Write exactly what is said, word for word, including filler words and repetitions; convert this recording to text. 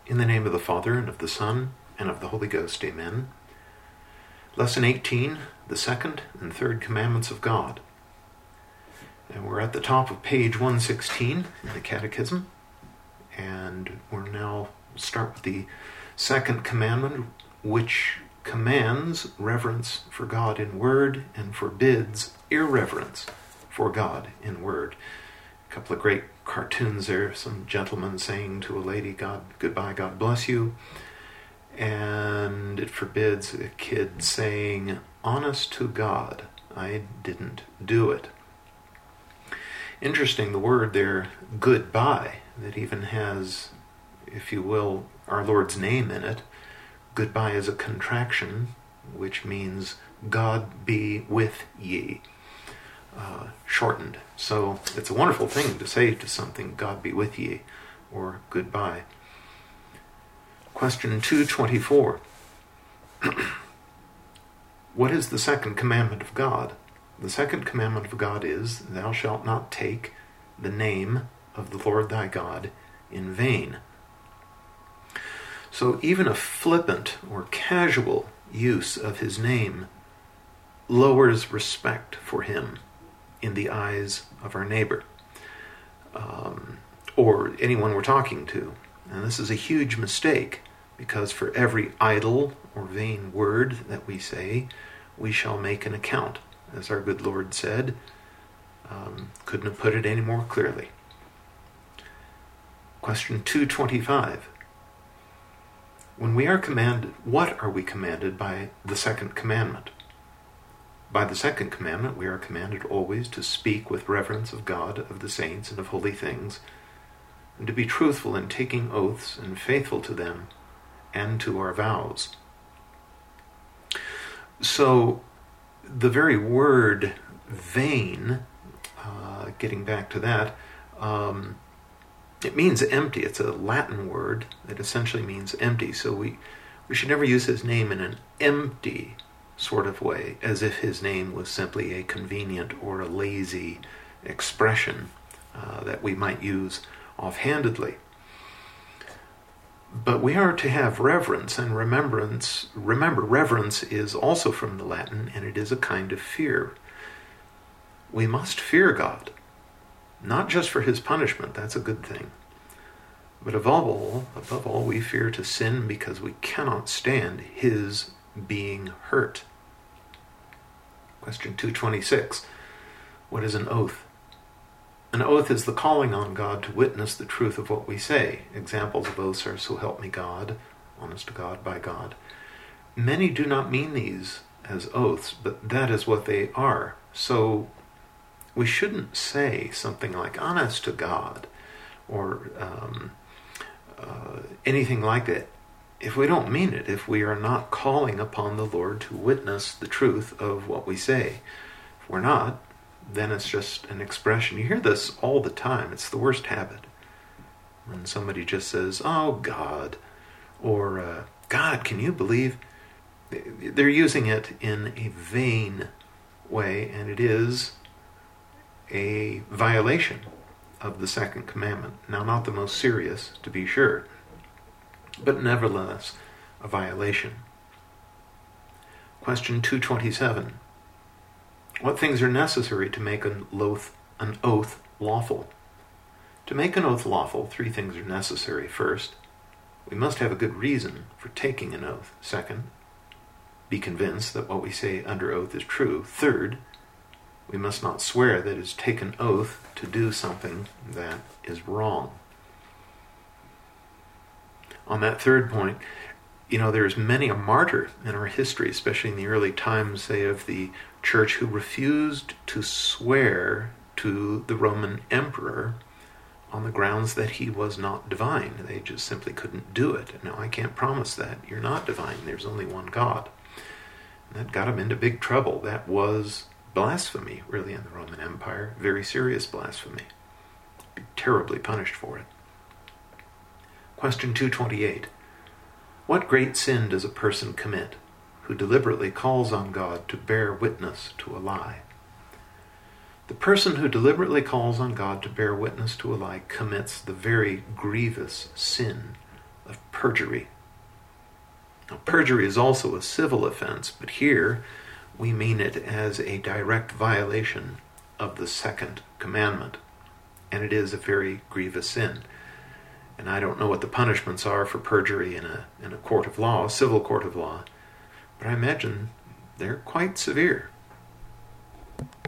In the name of the Father, and of the Son, and of the Holy Ghost, amen. Lesson eighteen, the second and third commandments of God. And we're at the top of page one sixteen in the Catechism, and we're now start with the second commandment, which commands reverence for God in word and forbids irreverence for God in word. A couple of great cartoons there, some gentleman saying to a lady, God, goodbye, God bless you. And it forbids a kid saying, honest to God, I didn't do it. Interesting, the word there, goodbye, that even has, if you will, our Lord's name in it. Goodbye is a contraction, which means God be with ye. Uh, shortened. So it's a wonderful thing to say to something, God be with ye, or goodbye. Question two twenty-four. What is the second commandment of God? The second commandment of God is, thou shalt not take the name of the Lord thy God in vain. So even a flippant or casual use of his name lowers respect for him in the eyes of our neighbor, um, or anyone we're talking to. And this is a huge mistake, because for every idle or vain word that we say, we shall make an account, as our good Lord said. Um, couldn't have put it any more clearly. Question two twenty-five. When we are commanded, what are we commanded by the second commandment? By the second commandment, we are commanded always to speak with reverence of God, of the saints, and of holy things, and to be truthful in taking oaths and faithful to them and to our vows. So, the very word vain, uh, getting back to that, um, it means empty. It's a Latin word that essentially means empty. So we, we should never use his name in an empty sort of way, as if his name was simply a convenient or a lazy expression uh, that we might use offhandedly. But we are to have reverence and remembrance. Remember, reverence is also from the Latin, and it is a kind of fear. We must fear God, not just for his punishment, that's a good thing. But above all, above all, we fear to sin because we cannot stand his being hurt. Question two twenty-six. What is an oath? An oath is the calling on God to witness the truth of what we say. Examples of oaths are, so help me God, honest to God, by God. Many do not mean these as oaths, but that is what they are. So we shouldn't say something like honest to God or um, uh, anything like that if we don't mean it, if we are not calling upon the Lord to witness the truth of what we say. If we're not, then it's just an expression. You hear this all the time. It's the worst habit. When somebody just says, oh, God, or uh, God, can you believe? They're using it in a vain way, and it is a violation of the second commandment. Now, not the most serious, to be sure, but nevertheless a violation. Question two twenty-seven. What things are necessary to make an oath, an oath lawful? To make an oath lawful, three things are necessary. First, we must have a good reason for taking an oath. Second, be convinced that what we say under oath is true. Third, we must not swear that it's taken oath to do something that is wrong. On that third point, you know, there's many a martyr in our history, especially in the early times, say, of the church, who refused to swear to the Roman emperor on the grounds that he was not divine. They just simply couldn't do it. No, I can't promise that. You're not divine. There's only one God. And that got him into big trouble. That was blasphemy, really, in the Roman Empire. Very serious blasphemy. Be terribly punished for it. Question two twenty-eight. What great sin does a person commit who deliberately calls on God to bear witness to a lie? The person who deliberately calls on God to bear witness to a lie commits the very grievous sin of perjury. Now, perjury is also a civil offense, but here we mean it as a direct violation of the second commandment, and it is a very grievous sin. And I don't know what the punishments are for perjury in a in a court of law, a civil court of law, but I imagine they're quite severe.